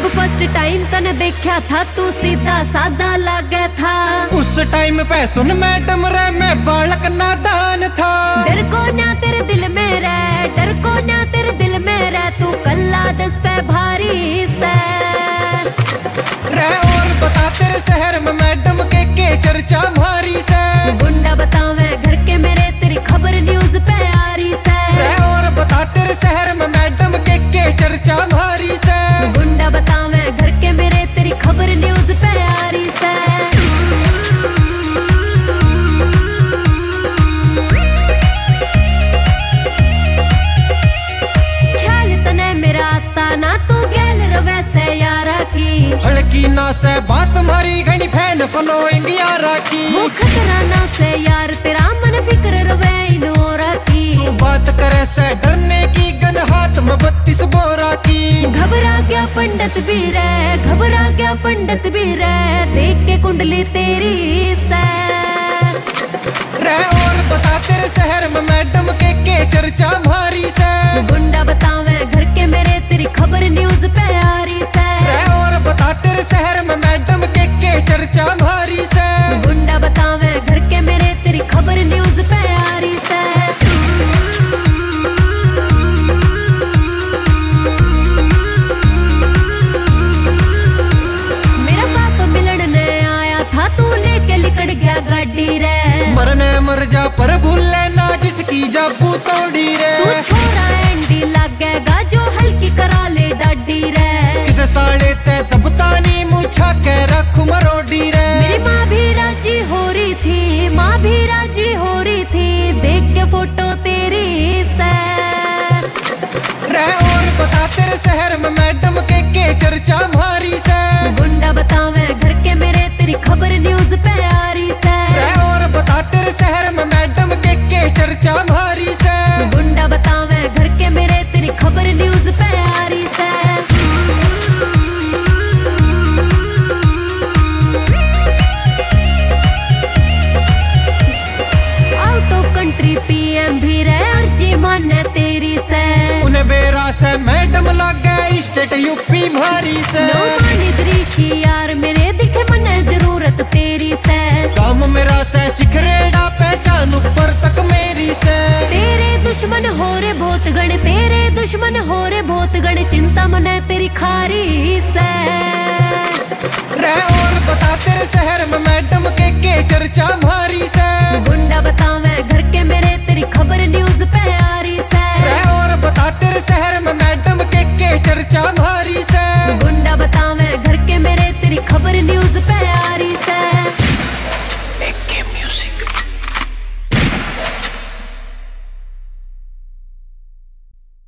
जब first time तने देखा था तू सीधा साधा लागे था। उस टाइम पे सुन मैडम रे मैं बालक नादान था। डर को ना तेरे दिल में रह, डर को ना तेरे दिल में रह, तू कल्ला 10 पे भारी से रह। और बता तेरे शहर में मैडम के चर्चा भारी से। गुंडा बतावे घर के मेरे तेरी खबर न्यूज पे आ रही से रह। और बता तेरे शहर में मैडम के चर्चा भारी से। गुंडा बतावे घर के मेरे तेरी खबर न्यूज पे आ रही से। ख्याल तने मेरा आता ना तू गैल रवे से यारा की। हल्की ना से बात मारी घनी फैन फॉलोइंग यारा की। वो खतरा ना से यार तेरा मन फिक्र रवे इनोरा की। तू बात करे से डरने की गन हाथ में 32 बोरा की। घबरा गया पंडित भी रे, घबरा गया पंडित भी रे, देख के कुंडली तेरी से रह। और बता तेरे शहर में मैडम के चर्चा भारी से। गुंडा बतावे घर के मेरे तेरी खबर न्यूज पे आ रही से रह। और बता तेरे शहर में मैडम के चर्चा भारी से। गुंडा बतावे घर के मेरे तेरी खबर न्यूज पे आ रही से। मेरा बाप मिलन ने आया था तू लेके लिकड़ गया गाड़ी रे। मरने मर जा पर भूले ना जिसकी जाबू तोड़ी रे। तू छोरा एंडी लगेगा जो हल्की करा ले डाडी रे। किसे साले ते दबतानी मुछा के रख मरोड़ी रे। मेरी माँ भी राजी हो रही थी, माँ भी राजी हो रही थी, देख के फोटो तेरी से रह। और बता तेरे शहर में मैडम के चर्चा भारी से। गुंडा बतावे घर के मेरे तेरी खबर न्यूज पे आ रही से रह। और बता तेरे शहर में मैडम के चर्चा भारी से। गुंडा बतावे घर के मेरे तेरी खबर न्यूज पे आ रही से। आउट ऑफ कंट्री पीएम भी रहे अर्जी माने तेरी से। उन्हें बेरा से मैडम लग गए स्टेट यूपी भारी से। नो मानी दृषि यार मेरे दिखे मने जरूरत तेरी से। काम मेरा से सिखरेड़ा पहचान ऊपर तक मेरी से। तेरे दुश्मन हो रे बहुत गण, तेरे दुश्मन हो रे बहुत गण, चिंता मने तेरी खारी से रह। और बता तेरे शहर में मैडम के चर्चा भारी से। गुंडा बतावे घर के मेरे तेरी खबर न्यूज